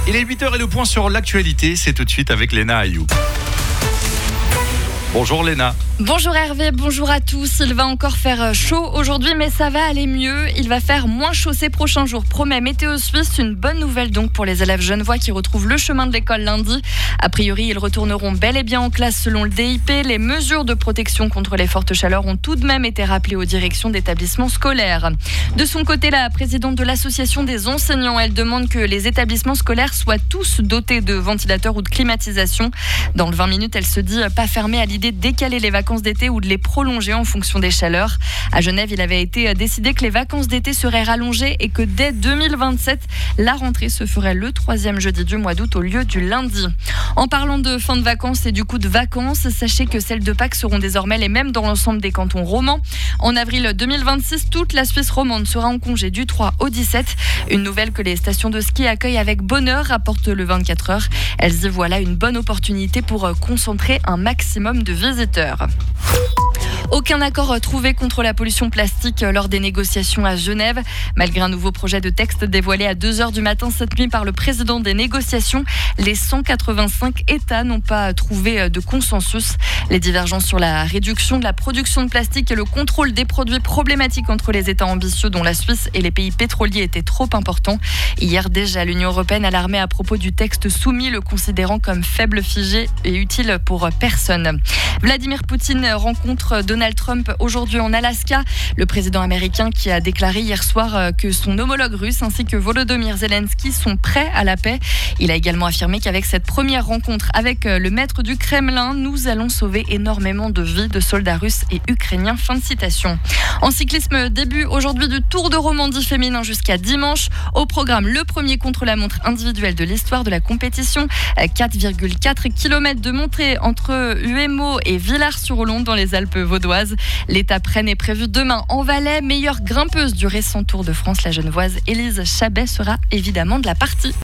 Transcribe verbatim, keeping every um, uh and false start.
Il est huit heures et le point sur l'actualité, c'est tout de suite avec Léna Ayoub. Bonjour Léna. Bonjour Hervé, bonjour à tous. Il va encore faire chaud aujourd'hui, mais ça va aller mieux. Il va faire moins chaud ces prochains jours, promet Météo Suisse. Une bonne nouvelle donc pour les élèves genevois qui retrouvent le chemin de l'école lundi. A priori, ils retourneront bel et bien en classe selon le D I P. Les mesures de protection contre les fortes chaleurs ont tout de même été rappelées aux directions d'établissements scolaires. De son côté, la présidente de l'association des enseignants, elle demande que les établissements scolaires soient tous dotés de ventilateurs ou de climatisation. Dans le vingt minutes, elle se dit pas fermée à l'idée de décaler les vacances d'été ou de les prolonger en fonction des chaleurs. À Genève, il avait été décidé que les vacances d'été seraient rallongées et que dès deux mille vingt-sept, la rentrée se ferait le troisième jeudi du mois d'août au lieu du lundi. En parlant de fin de vacances et du coup de vacances, sachez que celles de Pâques seront désormais les mêmes dans l'ensemble des cantons romans. En avril deux mille vingt-six, toute la Suisse romande sera en congé du trois au dix-sept. Une nouvelle que les stations de ski accueillent avec bonheur, rapporte le vingt-quatre heures. Elles y voient là une bonne opportunité pour concentrer un maximum de visiteurs. Aucun accord trouvé contre la pollution plastique lors des négociations à Genève. Malgré un nouveau projet de texte dévoilé à deux heures du matin cette nuit par le président des négociations, les cent quatre-vingt-cinq États n'ont pas trouvé de consensus. Les divergences sur la réduction de la production de plastique et le contrôle des produits problématiques entre les États ambitieux dont la Suisse et les pays pétroliers étaient trop importants. Hier déjà, l'Union européenne alarmait à propos du texte soumis, le considérant comme faible, figé et utile pour personne. Vladimir Poutine rencontre Donald Trump aujourd'hui en Alaska. Le président américain qui a déclaré hier soir que son homologue russe ainsi que Volodymyr Zelensky sont prêts à la paix. Il a également affirmé qu'avec cette première rencontre avec le maître du Kremlin, nous allons sauver énormément de vies de soldats russes et ukrainiens. Fin de citation. En cyclisme, début aujourd'hui du Tour de Romandie féminin jusqu'à dimanche. Au programme, le premier contre-la-montre individuel de l'histoire de la compétition. quatre virgule quatre kilomètres de montée entre Huémot et Villars-sur-Olonde dans les Alpes vaudoises. L'étape Rennes est prévue demain en Valais. Meilleure grimpeuse du récent Tour de France, la Genevoise Élise Chabet sera évidemment de la partie.